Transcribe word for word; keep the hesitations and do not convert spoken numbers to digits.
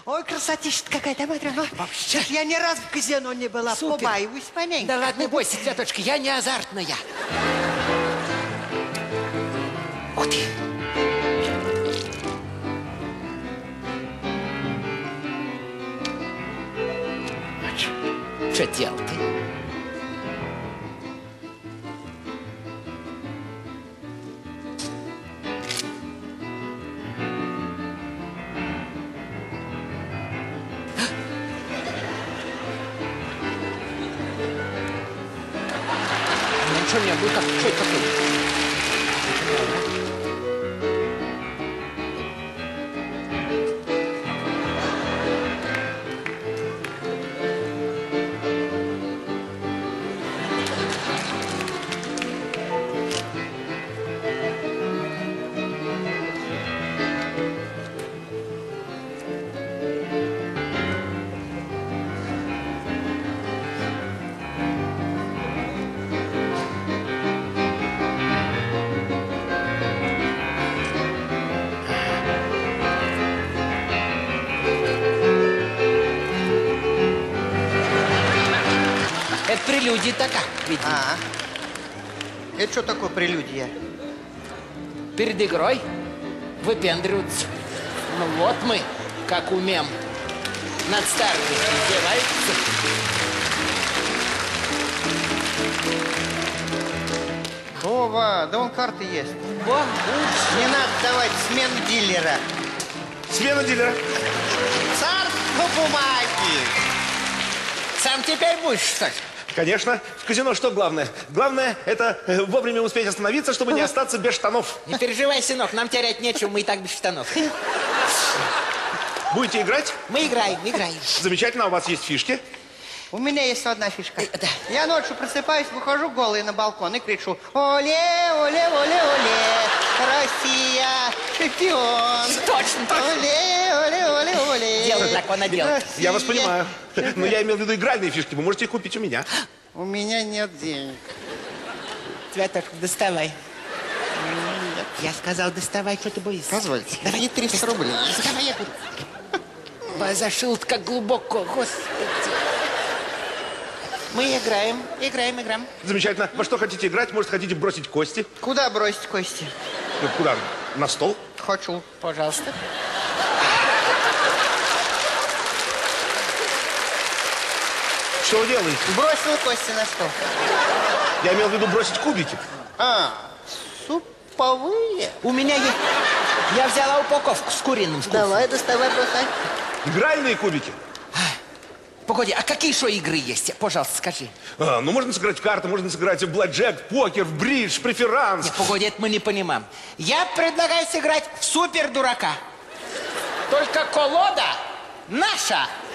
Ой, красотища какая-то, смотри. Вообще. Я ни разу в казино не была, Супер. побаиваюсь маленько. Да ладно, не бойся, тетушка, я не азартная. Ух ты. Что делать-то? Ну что мне, вы как, что это такое? Это прелюдия такая, видимо. А, это что такое прелюдия? Перед игрой выпендриваются. Ну вот мы, как умеем, над старыми издеваются. Вова, да вон карты есть. Вон, Не надо давать смену дилера. Смена дилера. Царство бумаги. сам теперь будешь, что ли? Конечно. В казино что главное? Главное – это э, вовремя успеть остановиться, чтобы не остаться без штанов. Не переживай, сынок, нам терять нечего, мы и так без штанов. Будете играть? Мы играем, играем. Замечательно, у вас есть фишки. У меня есть одна фишка. Э, да. Я ночью просыпаюсь, выхожу голый на балкон и кричу: оле, оле, оле, оле, Россия, чемпион. Точно, точно. Оле, оле, оле, оле. Делай так, она делает. Россия. Я вас понимаю. Но я имел в виду игральные фишки. Вы можете их купить у меня. У меня нет денег. Цветок, доставай. Я сказал, доставай, что ты боишься. Позвольте, Давай. мне триста рублей. Доставай, я говорю. Зашил как глубоко, господи. Мы играем, играем, играем. Замечательно. Во что хотите играть? Может, хотите бросить кости? Куда бросить кости? Ну, куда? На стол? Хочу. Пожалуйста. Что вы делаете? Бросил кости на стол. Я имел в виду бросить кубики. А, суповые? У меня есть... Я взяла упаковку с куриным вкусом. Давай, доставай, бросай. Игральные кубики. Погоди, а какие еще игры есть? Пожалуйста, скажи. А, ну, можно сыграть в карты, можно сыграть в блэкджек, покер, в бридж, преферанс. Нет, погоди, это мы не понимаем. Я предлагаю сыграть в супер дурака. Только колода наша.